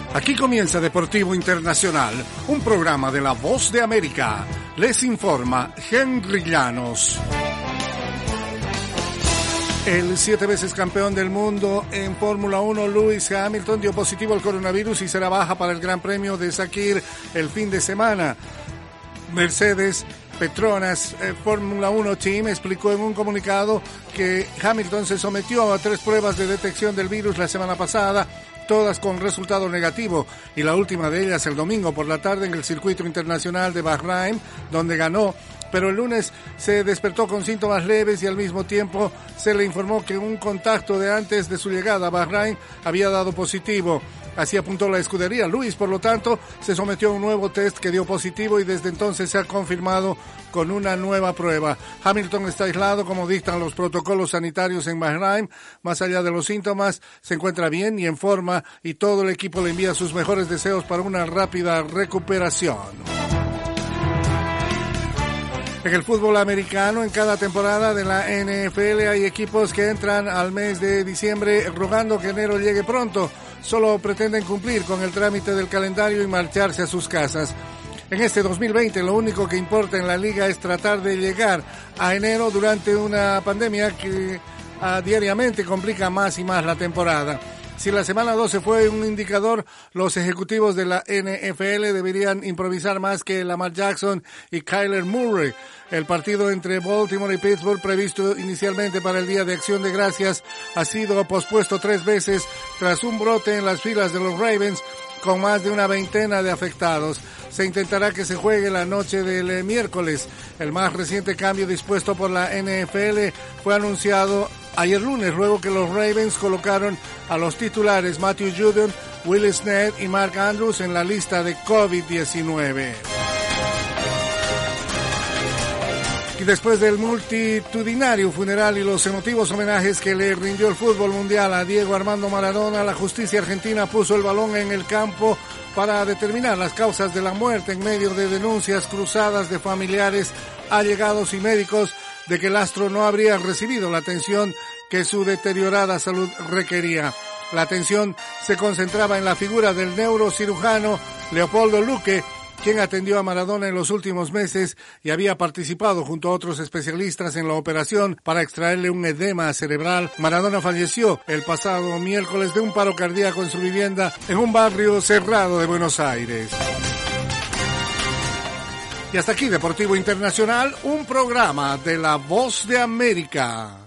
Aquí comienza Deportivo Internacional, un programa de La Voz de América. Les informa Henry Llanos. El 7 veces campeón del mundo en Fórmula 1, Lewis Hamilton, dio positivo al coronavirus y será baja para el Gran Premio de Sakir el fin de semana. Mercedes Petronas Fórmula 1 Team explicó en un comunicado que Hamilton se sometió a 3 pruebas de detección del virus la semana pasada, todas con resultado negativo, y la última de ellas el domingo por la tarde en el circuito internacional de Bahrein, donde ganó, pero el lunes se despertó con síntomas leves y al mismo tiempo se le informó que un contacto de antes de su llegada a Bahrein había dado positivo. Así apuntó la escudería. Lewis, por lo tanto, se sometió a un nuevo test que dio positivo y desde entonces se ha confirmado con una nueva prueba. Hamilton está aislado como dictan los protocolos sanitarios en Bahrein. Más allá de los síntomas, se encuentra bien y en forma y todo el equipo le envía sus mejores deseos para una rápida recuperación. En el fútbol americano, en cada temporada de la NFL hay equipos que entran al mes de diciembre rogando que enero llegue pronto. Solo pretenden cumplir con el trámite del calendario y marcharse a sus casas. En este 2020 lo único que importa en la liga es tratar de llegar a enero durante una pandemia que diariamente complica más y más la temporada. Si la semana 12 fue un indicador, los ejecutivos de la NFL deberían improvisar más que Lamar Jackson y Kyler Murray. El partido entre Baltimore y Pittsburgh, previsto inicialmente para el Día de Acción de Gracias, ha sido pospuesto 3 veces tras un brote en las filas de los Ravens con más de una veintena de afectados. Se intentará que se juegue la noche del miércoles. El más reciente cambio dispuesto por la NFL fue anunciado ayer lunes, luego que los Ravens colocaron a los titulares Matthew Judon, Will Snead y Mark Andrews en la lista de COVID-19. Y después del multitudinario funeral y los emotivos homenajes que le rindió el fútbol mundial a Diego Armando Maradona, la justicia argentina puso el balón en el campo para determinar las causas de la muerte en medio de denuncias cruzadas de familiares, allegados y médicos de que el astro no habría recibido la atención que su deteriorada salud requería. La atención se concentraba en la figura del neurocirujano Leopoldo Luque, quien atendió a Maradona en los últimos meses y había participado junto a otros especialistas en la operación para extraerle un edema cerebral. Maradona falleció el pasado miércoles de un paro cardíaco en su vivienda en un barrio cerrado de Buenos Aires. Y hasta aquí Deportivo Internacional, un programa de La Voz de América.